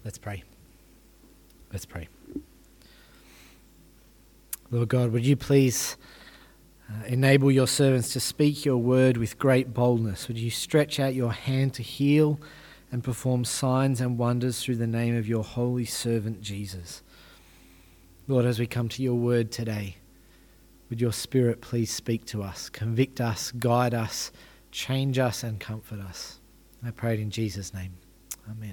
Let's pray. Let's pray. Lord God, would you please enable your servants to speak your word with great boldness? Would you stretch out your hand to heal and perform signs and wonders through the name of your holy servant Jesus? Lord, as we come to your word today, would your Spirit please speak to us, convict us, guide us, change us and comfort us. I pray it in Jesus' name. Amen.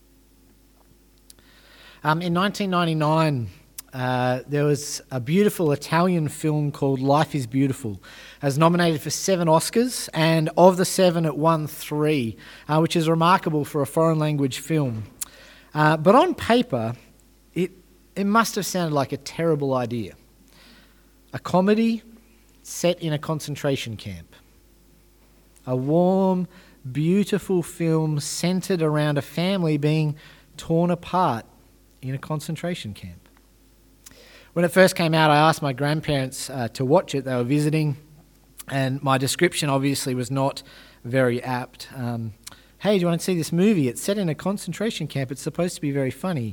In 1999, there was a beautiful Italian film called Life is Beautiful. It was nominated for 7 Oscars, and of the 7, it won 3, which is remarkable for a foreign language film. But on paper, it must have sounded like a terrible idea. A comedy set in a concentration camp. A warm, beautiful film centered around a family being torn apart in a concentration camp. When it first came out, I asked my grandparents to watch it. They were visiting, and my description obviously was not very apt. Hey, do you want to see this movie? It's set in a concentration camp. It's supposed to be very funny.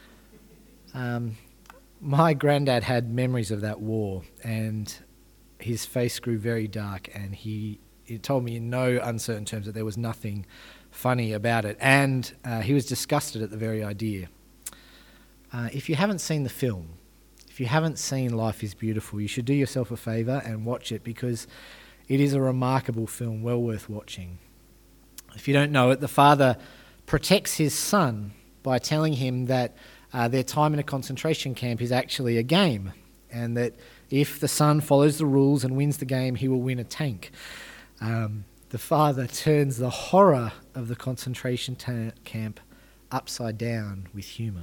My granddad had memories of that war, and his face grew very dark, and he told me in no uncertain terms that there was nothing funny about it, and he was disgusted at the very idea. If you haven't seen the film, if you haven't seen Life is Beautiful, you should do yourself a favour and watch it, because it is a remarkable film, well worth watching. If you don't know it, the father protects his son by telling him that their time in a concentration camp is actually a game, and that if the son follows the rules and wins the game, he will win a tank. The father turns the horror of the concentration camp upside down with humour.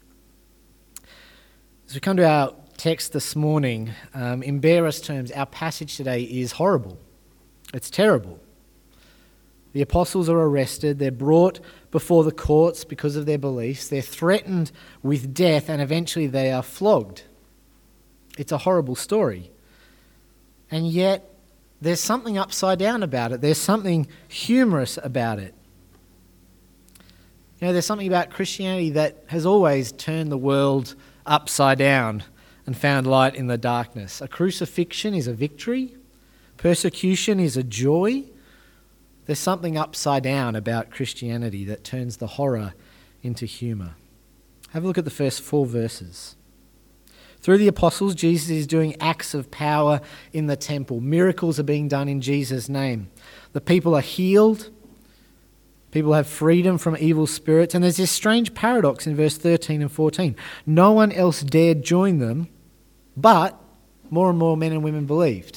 As we come to our text this morning, in barest terms, our passage today is horrible. It's terrible. The apostles are arrested, they're brought before the courts because of their beliefs, they're threatened with death, and eventually they are flogged. It's a horrible story. And yet, there's something upside down about it. There's something humorous about it. You know, there's something about Christianity that has always turned the world upside down and found light in the darkness. A crucifixion is a victory. Persecution is a joy. There's something upside down about Christianity that turns the horror into humour. Have a look at the first 4 verses. Through the apostles, Jesus is doing acts of power in the temple. Miracles are being done in Jesus' name. The people are healed. People have freedom from evil spirits. And there's this strange paradox in verse 13 and 14. No one else dared join them, but more and more men and women believed.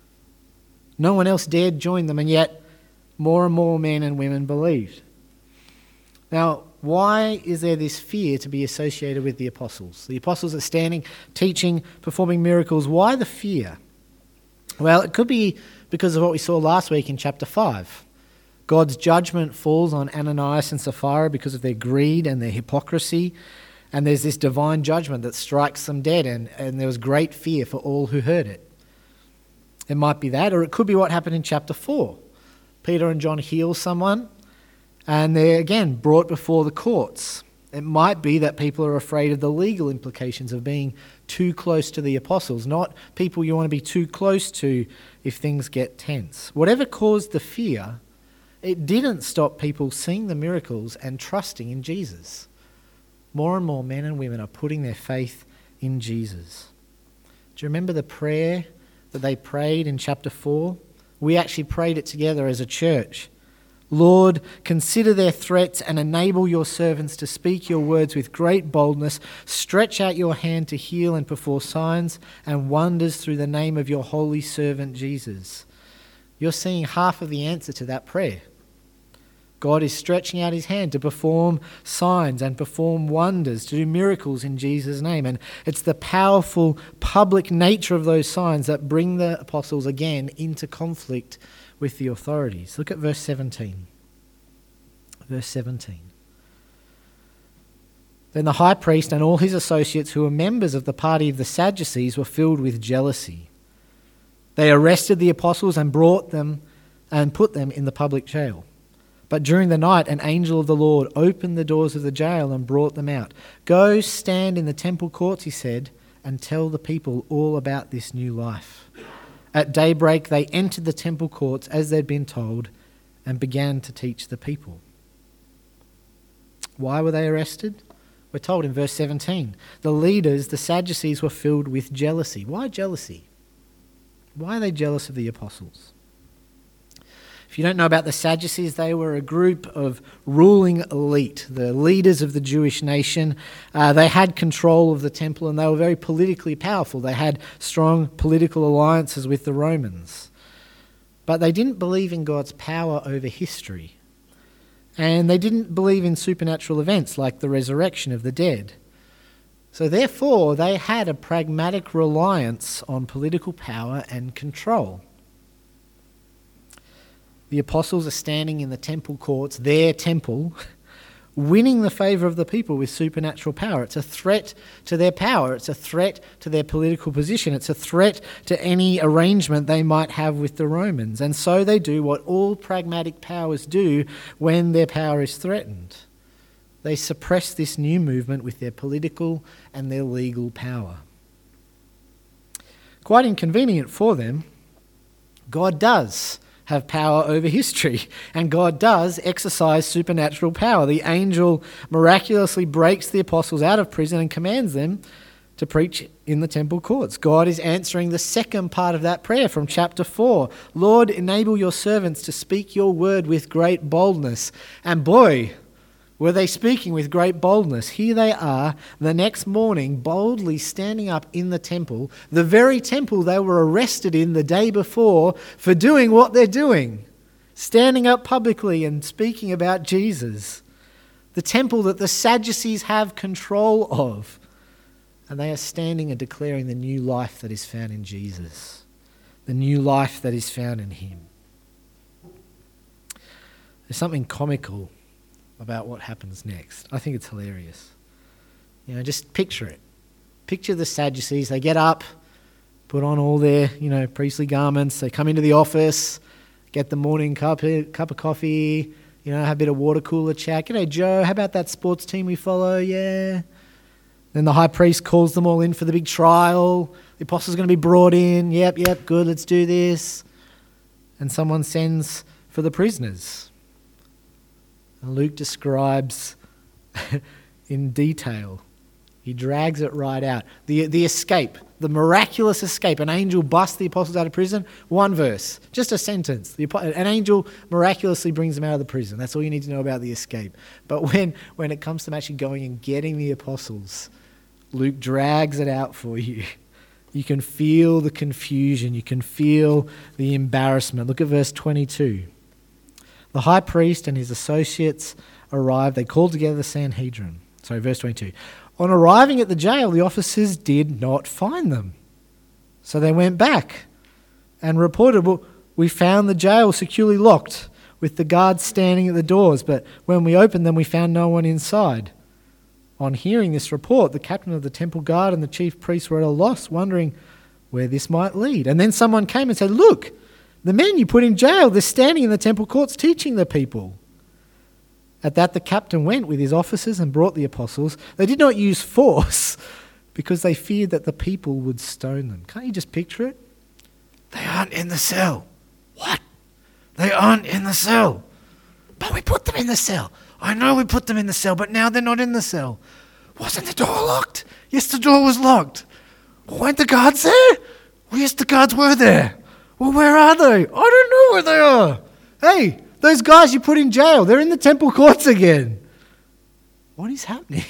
No one else dared join them, and yet more and more men and women believed. Now, why is there this fear to be associated with the apostles? The apostles are standing, teaching, performing miracles. Why the fear? Well, it could be because of what we saw last week in chapter 5. God's judgment falls on Ananias and Sapphira because of their greed and their hypocrisy. And there's this divine judgment that strikes them dead, and there was great fear for all who heard it. It might be that, or it could be what happened in chapter 4. Peter and John heal someone, and they're again brought before the courts. It might be that people are afraid of the legal implications of being too close to the apostles, not people you want to be too close to if things get tense. Whatever caused the fear, it didn't stop people seeing the miracles and trusting in Jesus. More and more men and women are putting their faith in Jesus. Do you remember the prayer that they prayed in chapter 4? We actually prayed it together as a church. Lord, consider their threats and enable your servants to speak your words with great boldness. Stretch out your hand to heal and perform signs and wonders through the name of your holy servant Jesus. You're seeing half of the answer to that prayer. God is stretching out his hand to perform signs and perform wonders, to do miracles in Jesus' name. And it's the powerful public nature of those signs that bring the apostles again into conflict with the authorities. Look at verse 17. Verse 17. Then the high priest and all his associates who were members of the party of the Sadducees were filled with jealousy. They arrested the apostles and brought them and put them in the public jail. But during the night, an angel of the Lord opened the doors of the jail and brought them out. Go stand in the temple courts, he said, and tell the people all about this new life. At daybreak, they entered the temple courts as they'd been told and began to teach the people. Why were they arrested? We're told in verse 17, the leaders, the Sadducees, were filled with jealousy. Why jealousy? Why are they jealous of the apostles? If you don't know about the Sadducees, they were a group of ruling elite, the leaders of the Jewish nation. They had control of the temple and they were very politically powerful. They had strong political alliances with the Romans. But they didn't believe in God's power over history. And they didn't believe in supernatural events like the resurrection of the dead. So therefore, they had a pragmatic reliance on political power and control. The apostles are standing in the temple courts, their temple, winning the favour of the people with supernatural power. It's a threat to their power. It's a threat to their political position. It's a threat to any arrangement they might have with the Romans. And so they do what all pragmatic powers do when their power is threatened. They suppress this new movement with their political and their legal power. Quite inconvenient for them, God does have power over history, and God does exercise supernatural power. The angel miraculously breaks the apostles out of prison and commands them to preach in the temple courts. God is answering the second part of that prayer from chapter 4. Lord, enable your servants to speak your word with great boldness. And boy, were they speaking with great boldness. Here they are the next morning boldly standing up in the temple, the very temple they were arrested in the day before for doing what they're doing, standing up publicly and speaking about Jesus, the temple that the Sadducees have control of. And they are standing and declaring the new life that is found in Jesus, the new life that is found in him. There's something comical about what happens next. I think it's hilarious. Just picture it. Picture the Sadducees. They get up, put on all their, priestly garments. They come into the office, get the morning cup of coffee, have a bit of water cooler chat. G'day, Joe. How about that sports team we follow? Yeah. Then the high priest calls them all in for the big trial. The apostles are going to be brought in. Yep, good, let's do this. And someone sends for the prisoners. And Luke describes in detail. He drags it right out. The escape, the miraculous escape. An angel busts the apostles out of prison. One verse, just a sentence. An angel miraculously brings them out of the prison. That's all you need to know about the escape. But when it comes to actually going and getting the apostles, Luke drags it out for you. You can feel the confusion. You can feel the embarrassment. Look at verse 22. The high priest and his associates arrived. They called together the Sanhedrin. Verse 22. On arriving at the jail, the officers did not find them. So they went back and reported, well, we found the jail securely locked with the guards standing at the doors, but when we opened them, we found no one inside. On hearing this report, the captain of the temple guard and the chief priests were at a loss, wondering where this might lead. And then someone came and said, look, the men you put in jail, they're standing in the temple courts teaching the people. At that, the captain went with his officers and brought the apostles. They did not use force because they feared that the people would stone them. Can't you just picture it? They aren't in the cell. What? They aren't in the cell. But we put them in the cell. I know we put them in the cell, but now they're not in the cell. Wasn't the door locked? Yes, the door was locked. Well, weren't the guards there? Well, yes, the guards were there. Well, where are they? I don't know where they are. Hey, those guys you put in jail, they're in the temple courts again. What is happening?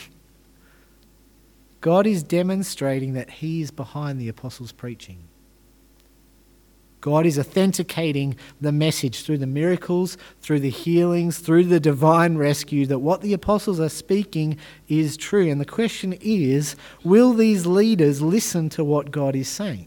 God is demonstrating that he is behind the apostles' preaching. God is authenticating the message through the miracles, through the healings, through the divine rescue, that what the apostles are speaking is true. And the question is, will these leaders listen to what God is saying?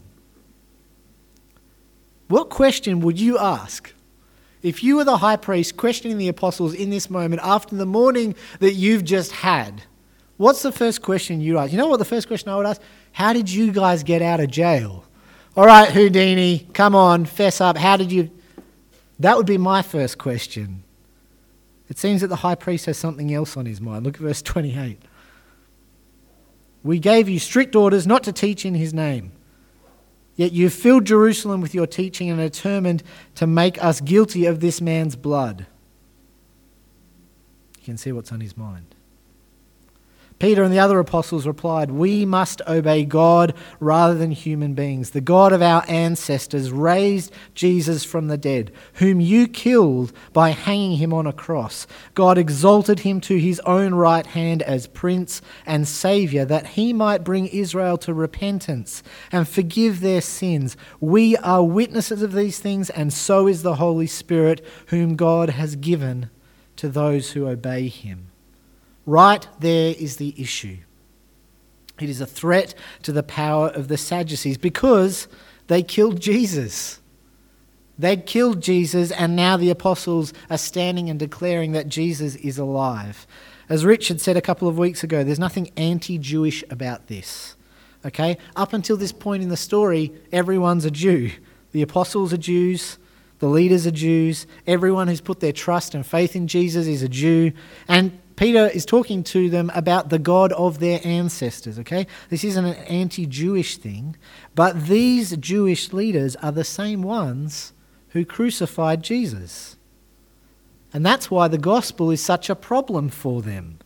What question would you ask if you were the high priest questioning the apostles in this moment after the morning that you've just had? What's the first question you'd ask? You know what the first question I would ask? How did you guys get out of jail? All right, Houdini, come on, fess up. How did you... That would be my first question. It seems that the high priest has something else on his mind. Look at verse 28. We gave you strict orders not to teach in his name. Yet you've filled Jerusalem with your teaching and are determined to make us guilty of this man's blood. You can see what's on his mind. Peter and the other apostles replied, we must obey God rather than human beings. The God of our ancestors raised Jesus from the dead, whom you killed by hanging him on a cross. God exalted him to his own right hand as Prince and Saviour, that he might bring Israel to repentance and forgive their sins. We are witnesses of these things, and so is the Holy Spirit, whom God has given to those who obey him. Right there is the issue. It is a threat to the power of the Sadducees because they killed Jesus. They'd killed Jesus, and now the apostles are standing and declaring that Jesus is alive. As Richard said a couple of weeks ago, there's nothing anti-Jewish about this. Okay? Up until this point in the story, everyone's a Jew. The apostles are Jews. The leaders are Jews. Everyone who's put their trust and faith in Jesus is a Jew. And Peter is talking to them about the God of their ancestors, okay? This isn't an anti-Jewish thing, but these Jewish leaders are the same ones who crucified Jesus. And that's why the gospel is such a problem for them.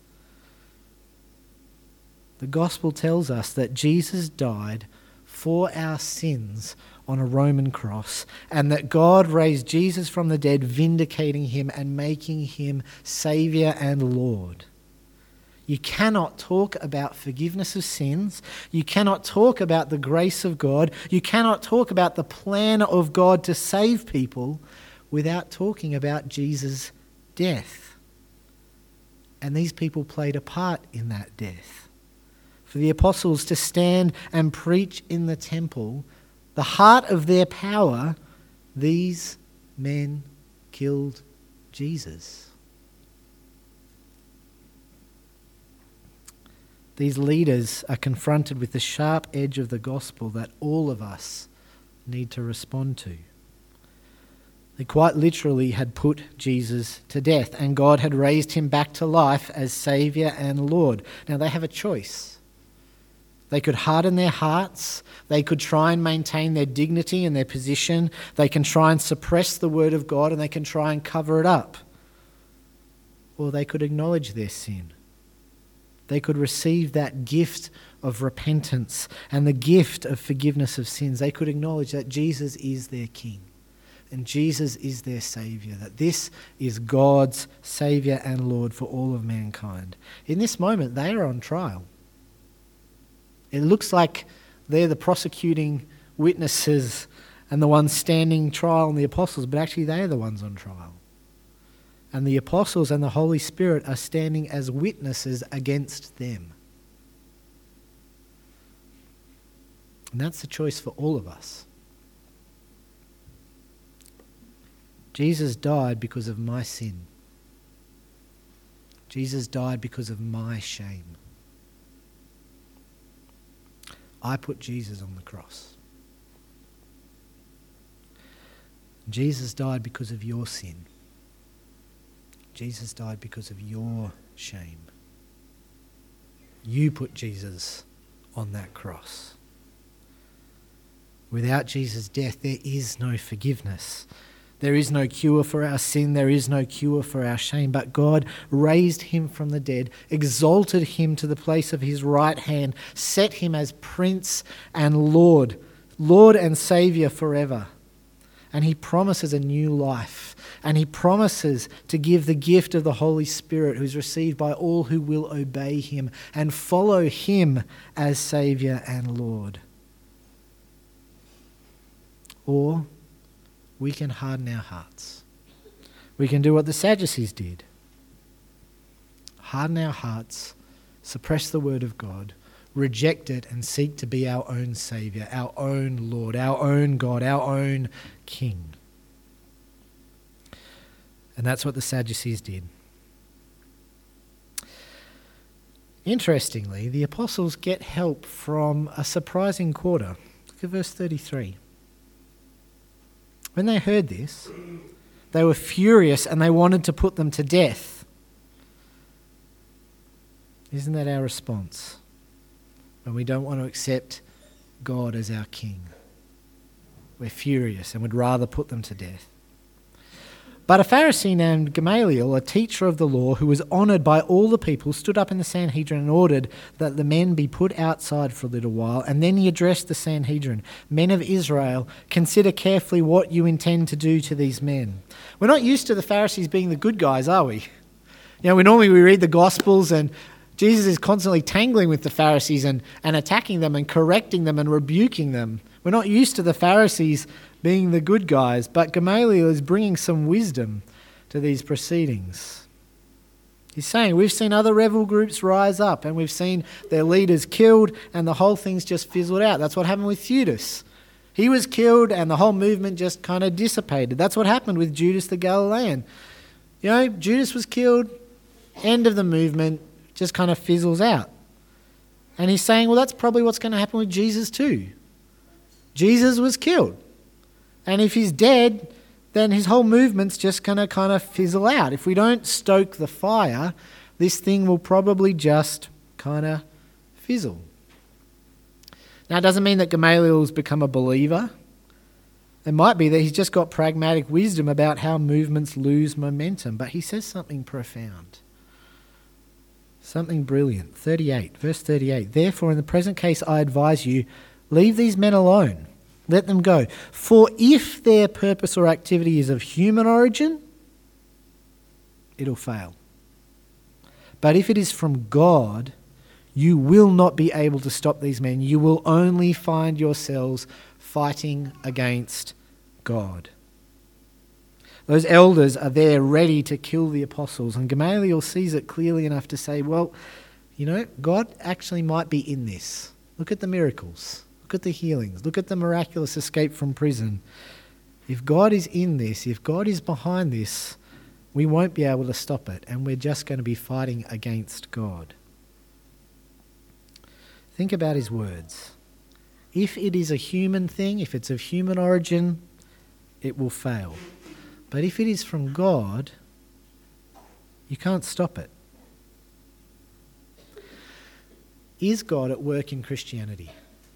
The gospel tells us that Jesus died for our sins on a Roman cross, and that God raised Jesus from the dead, vindicating him and making him Saviour and Lord. You cannot talk about forgiveness of sins. You cannot talk about the grace of God. You cannot talk about the plan of God to save people without talking about Jesus' death. And these people played a part in that death. For the apostles to stand and preach in the temple, the heart of their power, these men killed Jesus. These leaders are confronted with the sharp edge of the gospel that all of us need to respond to. They quite literally had put Jesus to death, and God had raised him back to life as Saviour and Lord. Now they have a choice. They could harden their hearts. They could try and maintain their dignity and their position. They can try and suppress the word of God, and they can try and cover it up. Or they could acknowledge their sin. They could receive that gift of repentance and the gift of forgiveness of sins. They could acknowledge that Jesus is their King and Jesus is their Saviour, that this is God's Saviour and Lord for all of mankind. In this moment, they are on trial. It looks like they're the prosecuting witnesses and the ones standing trial on the apostles, but actually they are the ones on trial. And the apostles and the Holy Spirit are standing as witnesses against them. And that's the choice for all of us. Jesus died because of my sin. Jesus died because of my shame. I put Jesus on the cross. Jesus died because of your sin. Jesus died because of your shame. You put Jesus on that cross. Without Jesus' death, there is no forgiveness. There is no cure for our sin. There is no cure for our shame. But God raised him from the dead, exalted him to the place of his right hand, set him as Prince and Lord, Lord and Saviour forever. And he promises a new life. And he promises to give the gift of the Holy Spirit, who is received by all who will obey him and follow him as Saviour and Lord. Or we can harden our hearts. We can do what the Sadducees did. Harden our hearts, suppress the word of God, reject it, and seek to be our own Saviour, our own Lord, our own God, our own King. And that's what the Sadducees did. Interestingly, the apostles get help from a surprising quarter. Look at verse 33. When they heard this, They were furious and they wanted to put them to death. Isn't that our response when we don't want to accept God as our king? We're furious and would rather put them to death. But a Pharisee named Gamaliel, a teacher of the law who was honoured by all the people, stood up in the Sanhedrin and ordered that the men be put outside for a little while. And then he addressed the Sanhedrin. Men of Israel, consider carefully what you intend to do to these men. We're not used to the Pharisees being the good guys, are we? We normally read the Gospels and Jesus is constantly tangling with the Pharisees and attacking them and correcting them and rebuking them. We're not used to the Pharisees being the good guys, but Gamaliel is bringing some wisdom to these proceedings. He's saying we've seen other rebel groups rise up and we've seen their leaders killed and the whole thing's just fizzled out. That's what happened with Theudas. He was killed and the whole movement just kind of dissipated. That's what happened with Judas the Galilean. Judas was killed, end of the movement, just kind of fizzles out. And he's saying, well, that's probably what's going to happen with Jesus too. Jesus was killed. And if he's dead, then his whole movement's just going to kind of fizzle out. If we don't stoke the fire, this thing will probably just kind of fizzle. Now, it doesn't mean that Gamaliel's become a believer. It might be that he's just got pragmatic wisdom about how movements lose momentum. But he says something profound. Something brilliant. Verse 38. Therefore, in the present case, I advise you, leave these men alone. Let them go. For if their purpose or activity is of human origin, it'll fail. But if it is from God, you will not be able to stop these men. You will only find yourselves fighting against God. Those elders are there ready to kill the apostles, and Gamaliel sees it clearly enough to say, well, God actually might be in this. Look at the miracles. Look at the healings. Look at the miraculous escape from prison. If God is in this, if God is behind this, we won't be able to stop it, and we're just going to be fighting against God. Think about his words. If it is a human thing, if it's of human origin, it will fail. But if it is from God, you can't stop it. Is God at work in Christianity?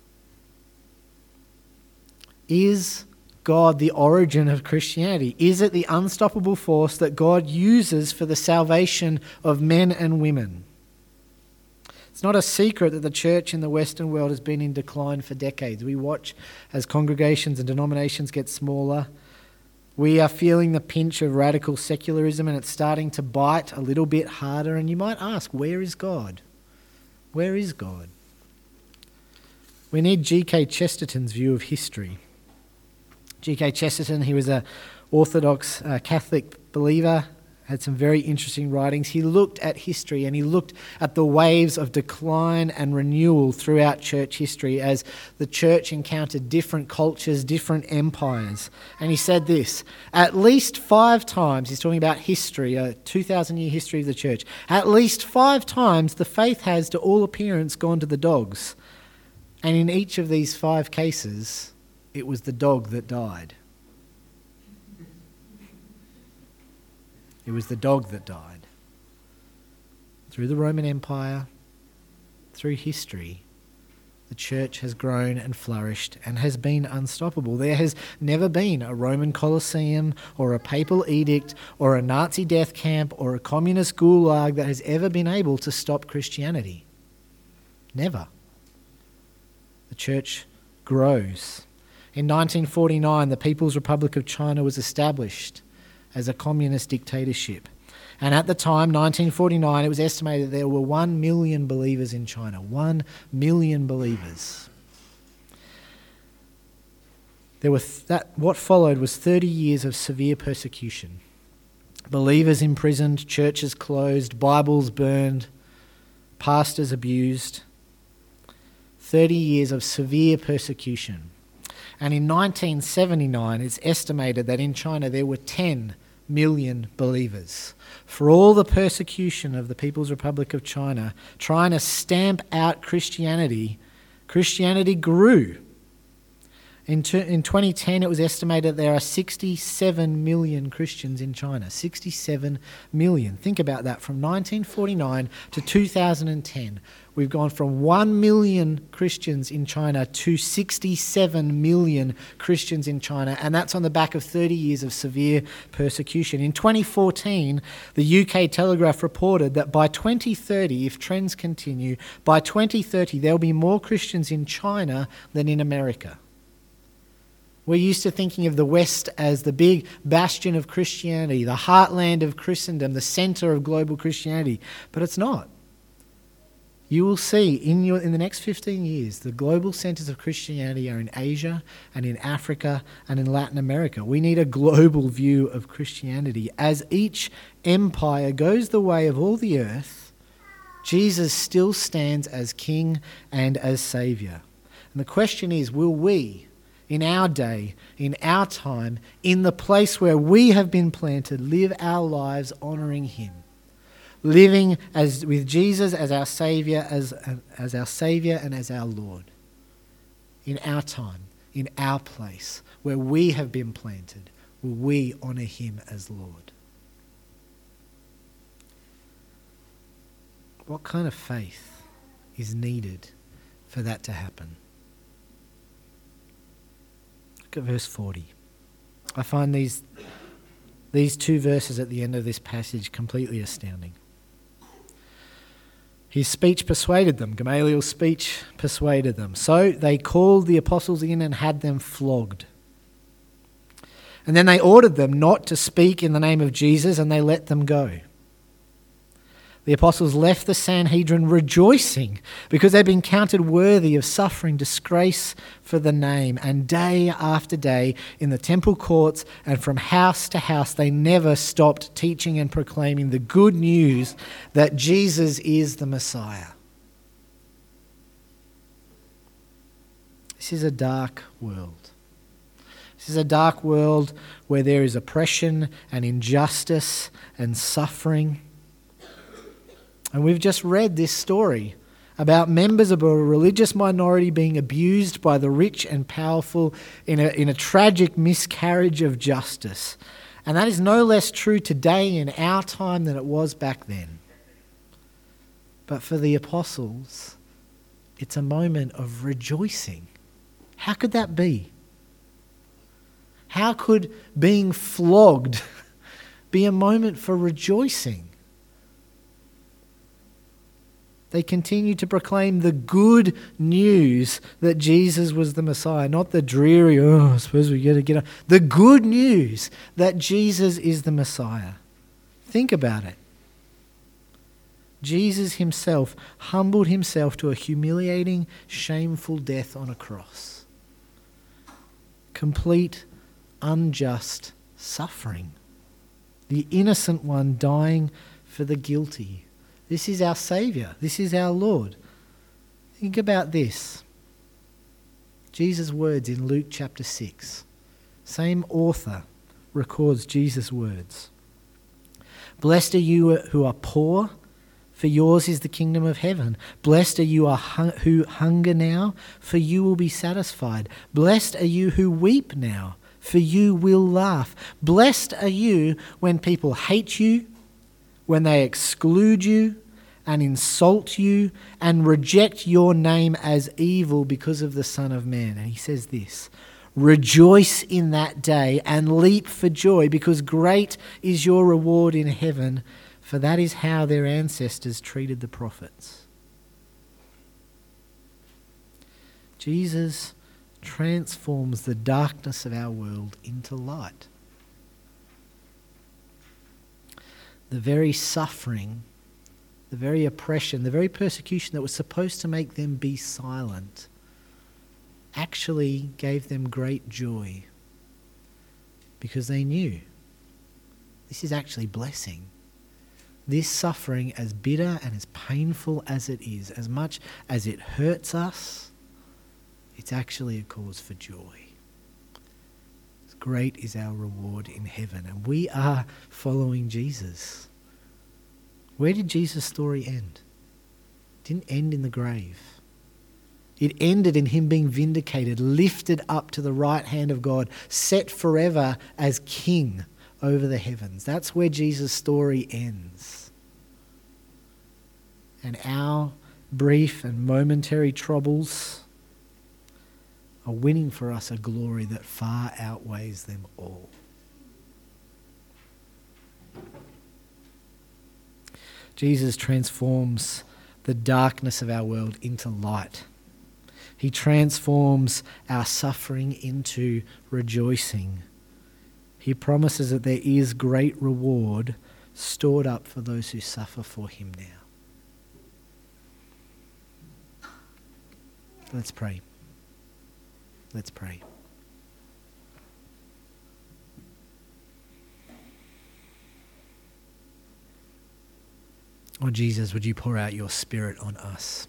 Is God the origin of Christianity? Is it the unstoppable force that God uses for the salvation of men and women? It's not a secret that the church in the Western world has been in decline for decades. We watch as congregations and denominations get smaller. We are feeling the pinch of radical secularism, and it's starting to bite a little bit harder. And you might ask, where is God? Where is God? We need G.K. Chesterton's view of history. G.K. Chesterton, he was an Orthodox Catholic believer, had some very interesting writings. He looked at history and he looked at the waves of decline and renewal throughout church history as the church encountered different cultures, different empires. And he said this, at least 5 times, he's talking about history, a 2,000-year history of the church, at least 5 times the faith has to all appearance gone to the dogs. And in each of these 5 cases, it was the dog that died. It was the dog that died. Through the Roman Empire, through history, the church has grown and flourished and has been unstoppable. There has never been a Roman Colosseum or a papal edict or a Nazi death camp or a communist gulag that has ever been able to stop Christianity. Never. The church grows. In 1949, the People's Republic of China was established as a communist dictatorship. And at the time, 1949, it was estimated there were 1 million believers in China. 1 million believers. What followed was 30 years of severe persecution. Believers imprisoned, churches closed, Bibles burned, pastors abused. 30 years of severe persecution. And in 1979, it's estimated that in China there were 10 million believers. For all the persecution of the People's Republic of China, trying to stamp out Christianity, Christianity grew. In 2010, it was estimated there are 67 million Christians in China. 67 million. Think about that. From 1949 to 2010, we've gone from 1 million Christians in China to 67 million Christians in China, and that's on the back of 30 years of severe persecution. In 2014, the UK Telegraph reported that by 2030, if trends continue, by 2030 there'll be more Christians in China than in America. We're used to thinking of the West as the big bastion of Christianity, the heartland of Christendom, the centre of global Christianity, but it's not. You will see in the next 15 years, the global centres of Christianity are in Asia and in Africa and in Latin America. We need a global view of Christianity. As each empire goes the way of all the earth, Jesus still stands as King and as Saviour. And the question is, will we, in our day, in our time, in the place where we have been planted, live our lives honouring Him? Living with Jesus as our Saviour, as our Saviour and as our Lord. In our time, in our place, where we have been planted, will we honour Him as Lord? What kind of faith is needed for that to happen? Look at verse 40. I find these two verses at the end of this passage completely astounding. His speech persuaded them. Gamaliel's speech persuaded them. So they called the apostles in and had them flogged. And then they ordered them not to speak in the name of Jesus, and they let them go. The apostles left the Sanhedrin rejoicing because they'd been counted worthy of suffering disgrace for the name. And day after day in the temple courts and from house to house, they never stopped teaching and proclaiming the good news that Jesus is the Messiah. This is a dark world. This is a dark world where there is oppression and injustice and suffering. And we've just read this story about members of a religious minority being abused by the rich and powerful in a tragic miscarriage of justice. And that is no less true today in our time than it was back then. But for the apostles, it's a moment of rejoicing. How could that be? How could being flogged be a moment for rejoicing? They continued to proclaim the good news that Jesus was the Messiah, not the dreary, I suppose we got to get up. The good news that Jesus is the Messiah. Think about it. Jesus himself humbled himself to a humiliating, shameful death on a cross. Complete, unjust suffering. The innocent one dying for the guilty. This is our Saviour. This is our Lord. Think about this. Jesus' words in Luke chapter 6. Same author records Jesus' words. Blessed are you who are poor, for yours is the kingdom of heaven. Blessed are you who hunger now, for you will be satisfied. Blessed are you who weep now, for you will laugh. Blessed are you when people hate you, when they exclude you and insult you and reject your name as evil because of the Son of Man. And he says this, rejoice in that day and leap for joy, because great is your reward in heaven, for that is how their ancestors treated the prophets. Jesus transforms the darkness of our world into light. The very suffering, the very oppression, the very persecution that was supposed to make them be silent actually gave them great joy, because they knew this is actually blessing. This suffering, as bitter and as painful as it is, as much as it hurts us, it's actually a cause for joy. Great is our reward in heaven. And we are following Jesus. Where did Jesus' story end? It didn't end in the grave. It ended in him being vindicated, lifted up to the right hand of God, set forever as king over the heavens. That's where Jesus' story ends. And our brief and momentary troubles are winning for us a glory that far outweighs them all. Jesus transforms the darkness of our world into light. He transforms our suffering into rejoicing. He promises that there is great reward stored up for those who suffer for him now. Let's pray. Let's pray. Oh Jesus, would you pour out your Spirit on us?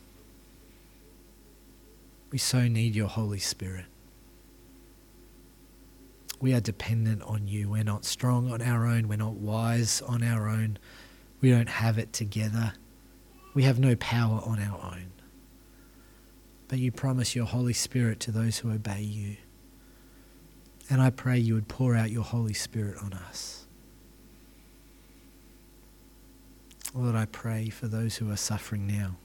We so need your Holy Spirit. We are dependent on you. We're not strong on our own. We're not wise on our own. We don't have it together. We have no power on our own. But you promise your Holy Spirit to those who obey you. And I pray you would pour out your Holy Spirit on us. Lord, I pray for those who are suffering now.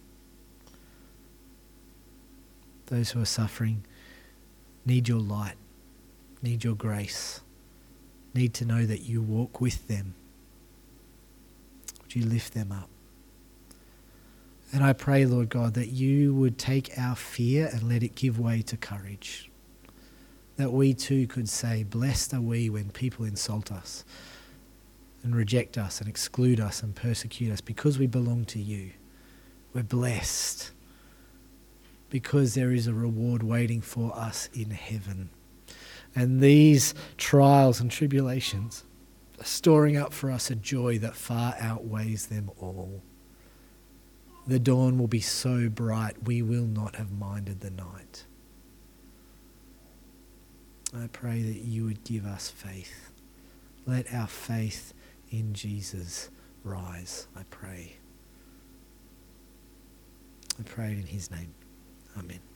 Those who are suffering need your light, need your grace, need to know that you walk with them. Would you lift them up? And I pray, Lord God, that you would take our fear and let it give way to courage. That we too could say, blessed are we when people insult us and reject us and exclude us and persecute us because we belong to you. We're blessed because there is a reward waiting for us in heaven. And these trials and tribulations are storing up for us a joy that far outweighs them all. The dawn will be so bright we will not have minded the night. I pray that you would give us faith. Let our faith in Jesus rise, I pray. I pray it in his name. Amen.